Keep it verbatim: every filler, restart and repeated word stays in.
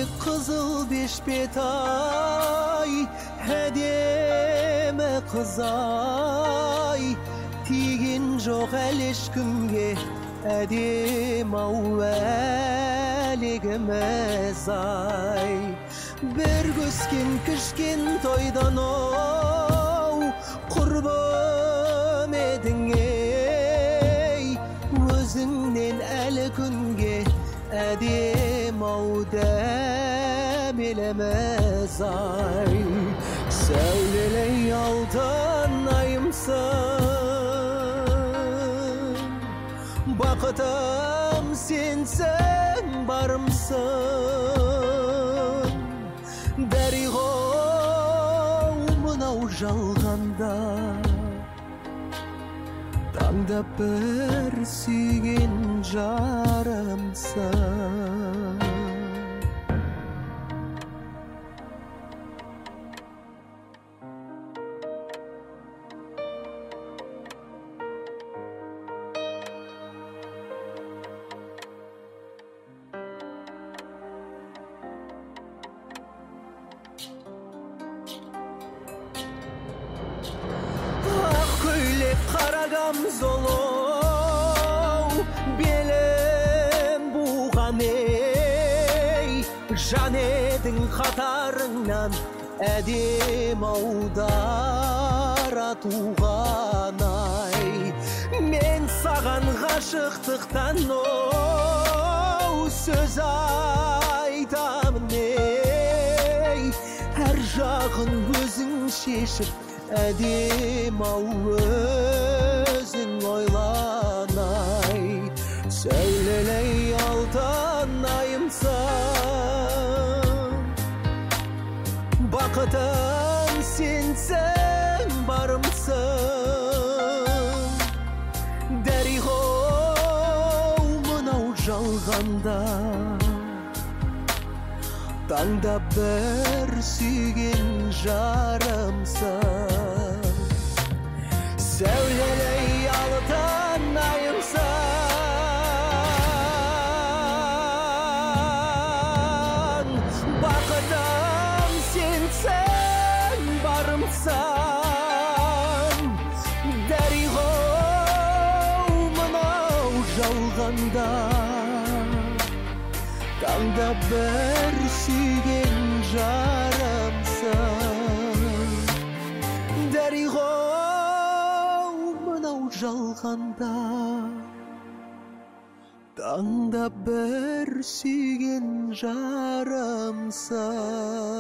Kızıl beşbet ay Hedeme kızay Tigin жоқ әлі ешкімге әдем ау әлегіміз ай бір көскен кішкен тойдан оу құрбым едің ей өзіңнен әлі күнге әдем ау дәмеліміз ай сәулелей алтын айымсың бақытым сенсің барымсың дариғау мынау жалғанда таңдап бір сүйген жарымсың қара камзолың белім буған ей жан едің қатарыңнан әдем аудара туған ай мен саған ғашықтықтан оу сөз айтамын ей әр жағын өзің шешіп әдем ау өзің ойланай сәулелей алтын айымсың бақытым сенсің барымсың дариғау мынау жалғанда таңдап бір сүйген жарымсың сәулелей алтын айымсың бақытым сенсің барымсың дариғау мынау жалғанда таңдап бір сүйген жарымсың дариғау мынау жалғанда таңдап бір сүйген жарымсың